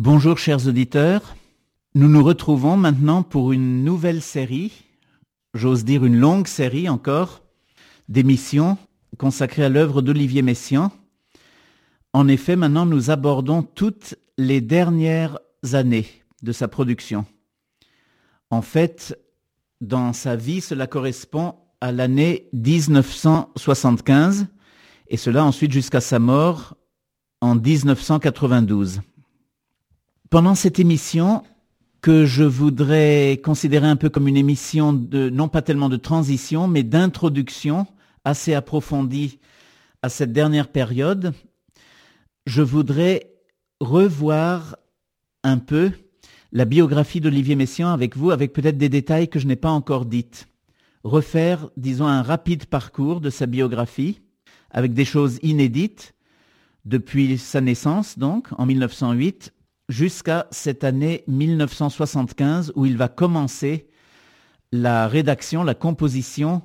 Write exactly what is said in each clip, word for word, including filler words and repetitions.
Bonjour chers auditeurs, nous nous retrouvons maintenant pour une nouvelle série, j'ose dire une longue série encore, d'émissions consacrées à l'œuvre d'Olivier Messiaen. En effet, maintenant nous abordons toutes les dernières années de sa production. En fait, dans sa vie, cela correspond à l'année dix-neuf cent soixante-quinze et cela ensuite jusqu'à sa mort en dix-neuf cent quatre-vingt-douze. Pendant cette émission, que je voudrais considérer un peu comme une émission de, non pas tellement de transition, mais d'introduction assez approfondie à cette dernière période, je voudrais revoir un peu la biographie d'Olivier Messiaen avec vous, avec peut-être des détails que je n'ai pas encore dites. Refaire, disons, un rapide parcours de sa biographie, avec des choses inédites, depuis sa naissance, donc, en mille neuf cent huit, jusqu'à cette année mille neuf cent soixante-quinze où il va commencer la rédaction, la composition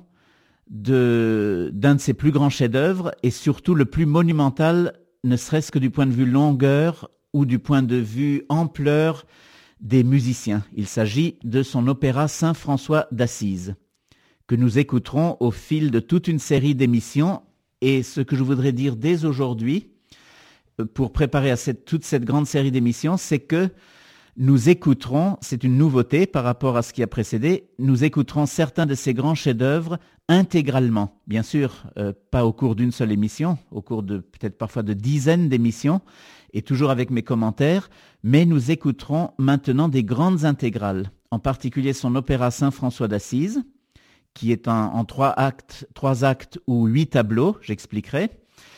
de, d'un de ses plus grands chefs-d'œuvre et surtout le plus monumental, ne serait-ce que du point de vue longueur ou du point de vue ampleur des musiciens. Il s'agit de son opéra Saint-François d'Assise, que nous écouterons au fil de toute une série d'émissions. Et ce que je voudrais dire dès aujourd'hui, pour préparer à cette, toute cette grande série d'émissions, c'est que nous écouterons, c'est une nouveauté par rapport à ce qui a précédé, nous écouterons certains de ces grands chefs-d'œuvre intégralement. Bien sûr, euh, pas au cours d'une seule émission, au cours de peut-être parfois de dizaines d'émissions, et toujours avec mes commentaires, mais nous écouterons maintenant des grandes intégrales, en particulier son opéra Saint-François d'Assise, qui est en, en trois actes, trois actes ou huit tableaux, j'expliquerai.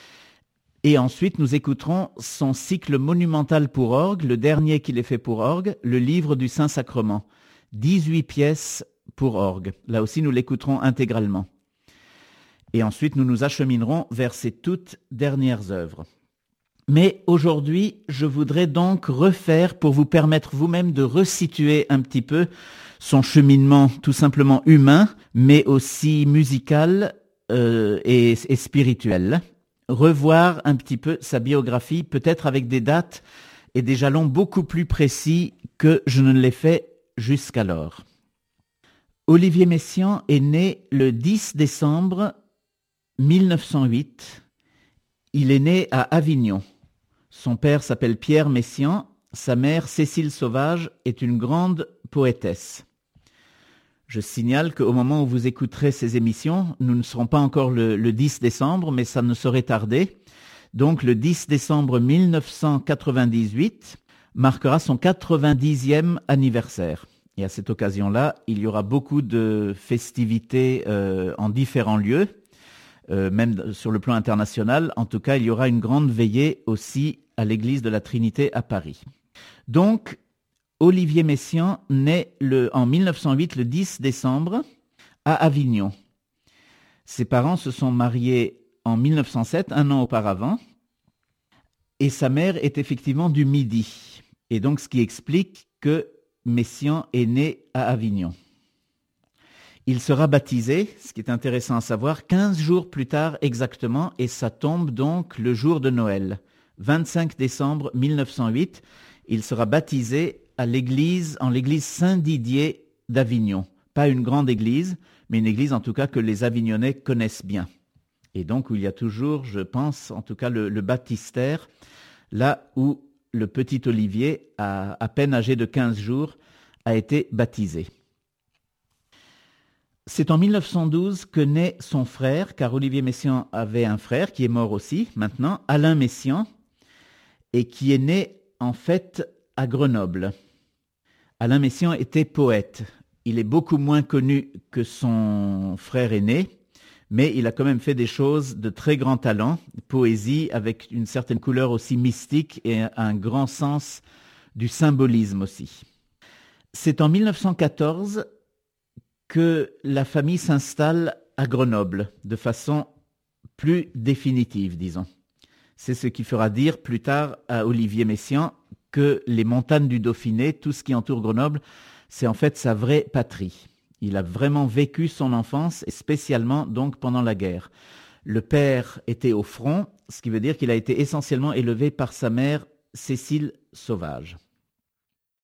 Et ensuite, nous écouterons son cycle monumental pour orgue, le dernier qu'il ait fait pour orgue, le livre du Saint-Sacrement. dix-huit pièces pour orgue. Là aussi, nous l'écouterons intégralement. Et ensuite, nous nous acheminerons vers ses toutes dernières œuvres. Mais aujourd'hui, je voudrais donc refaire, pour vous permettre vous-même de resituer un petit peu son cheminement tout simplement humain, mais aussi musical euh, et, et spirituel. Revoir un petit peu sa biographie, peut-être avec des dates et des jalons beaucoup plus précis que je ne l'ai fait jusqu'alors. Olivier Messiaen est né le dix décembre mille neuf cent huit. Il est né à Avignon. Son père s'appelle Pierre Messiaen, sa mère Cécile Sauvage est une grande poétesse. Je signale qu'au moment où vous écouterez ces émissions, nous ne serons pas encore le, le dix décembre, mais ça ne saurait tarder. Donc le dix décembre mille neuf cent quatre-vingt-dix-huit marquera son quatre-vingt-dixième anniversaire. Et à cette occasion-là, il y aura beaucoup de festivités euh, en différents lieux, euh, même sur le plan international. En tout cas, il y aura une grande veillée aussi à l'église de la Trinité à Paris. Donc, Olivier Messiaen naît le, en mille neuf cent huit, le dix décembre, à Avignon. Ses parents se sont mariés en mille neuf cent sept, un an auparavant, et sa mère est effectivement du Midi. Et donc, ce qui explique que Messiaen est né à Avignon. Il sera baptisé, ce qui est intéressant à savoir, quinze jours plus tard exactement, et ça tombe donc le jour de Noël. vingt-cinq décembre mille neuf cent huit, il sera baptisé à l'église, en l'église Saint-Didier d'Avignon. Pas une grande église, mais une église en tout cas que les Avignonnais connaissent bien. Et donc où il y a toujours, je pense, en tout cas le, le baptistère, là où le petit Olivier, à, à peine âgé de quinze jours, a été baptisé. C'est en mille neuf cent douze que naît son frère, car Olivier Messiaen avait un frère qui est mort aussi, maintenant, Alain Messiaen, et qui est né en fait à Grenoble. Alain Messiaen était poète. Il est beaucoup moins connu que son frère aîné, mais il a quand même fait des choses de très grand talent, poésie avec une certaine couleur aussi mystique et un grand sens du symbolisme aussi. C'est en mille neuf cent quatorze que la famille s'installe à Grenoble de façon plus définitive, disons. C'est ce qui fera dire plus tard à Olivier Messiaen que les montagnes du Dauphiné, tout ce qui entoure Grenoble, c'est en fait sa vraie patrie. Il a vraiment vécu son enfance, et spécialement donc pendant la guerre. Le père était au front, ce qui veut dire qu'il a été essentiellement élevé par sa mère Cécile Sauvage.